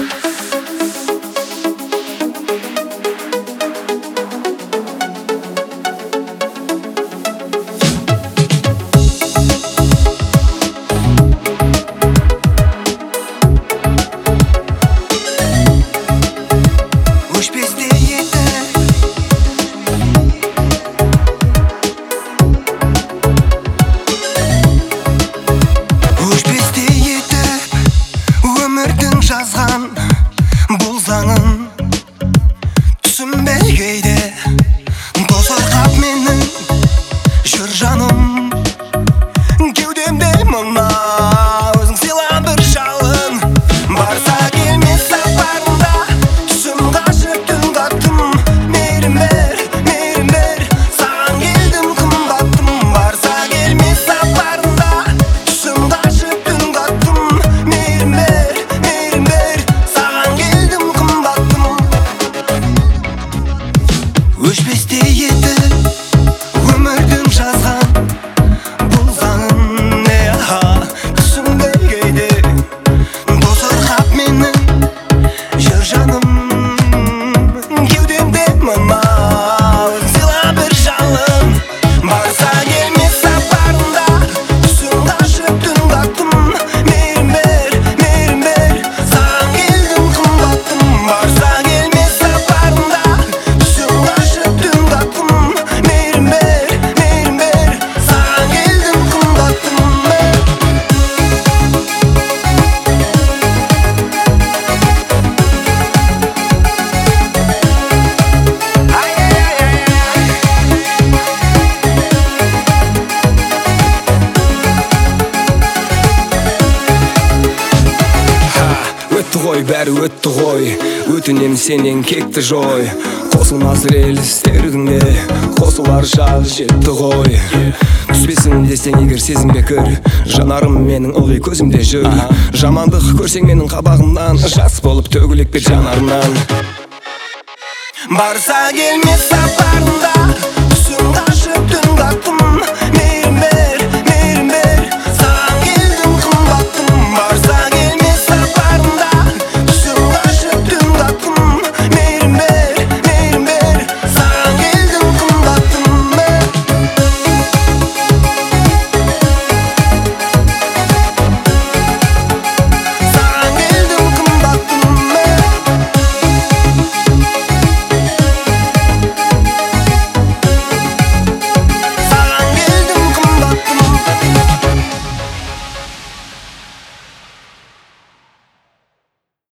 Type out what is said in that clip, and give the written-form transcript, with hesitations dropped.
жазған бұл заңын түсінбей кейде тосырқап менің жүр жаным кеудемде мына өзің сыйла бір жалын барса келмес сапарында түсім қашып түн қаттым мейірім бер саған келдім қымбаттым барса келмес сапарында түсім қашып түн қаттым мейірім бер саған келдім қымбаттым өшпестей етіп өмірдің жазған бұл заңын түсінбей кейде тосырқап менің жүр жаным кеудемде мына өзің сыйла бір жалын барса келмес сапарында түсім қашып түн қаттым мейірім бер саған келдім қымбаттым барса келмес сапарында түсім қашып түн қаттым мейірім бер саған келдім қымбаттым Өтті ғой, бәрі өтті ғой, өтінем сенен кекті жой. Қосылмас рельстердің де қосылар шағы жетті ғой. Түспесін десең егер сезімге кір, жанарым менің ылғи көзімде жүр. Жамандық көрсең менің қабағымнан, жас болып төгілек бер жанарымнан. барса келмес сапар